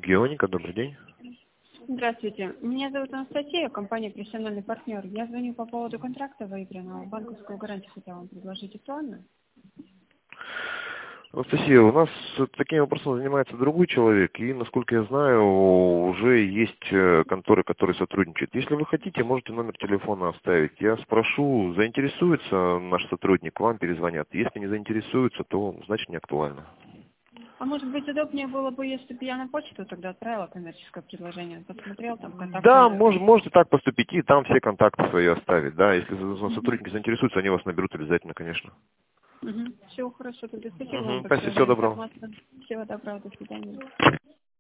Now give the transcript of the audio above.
Геоника, добрый день. Здравствуйте. Меня зовут Анастасия, компания «Профессиональный партнер». Я звоню по поводу контракта выигранного. Банковскую гарантию хотела вам предложить. Актуально? Анастасия, у нас таким вопросом занимается другой человек, и, насколько я знаю, уже есть конторы, которые сотрудничают. Если вы хотите, можете номер телефона оставить. Я спрошу, заинтересуется наш сотрудник, вам перезвонят. Если не заинтересуется, то значит не актуально. А может быть, удобнее было бы, если бы я на почту тогда отправила коммерческое предложение? Посмотрел там Да, контактные... можете так поступить, и там все контакты свои оставить. Да, если сотрудники заинтересуются, они вас наберут обязательно, конечно. Все хорошо, тогда спасибо вам Спасибо, большое за всего доброго. информацию. Всего доброго, до свидания.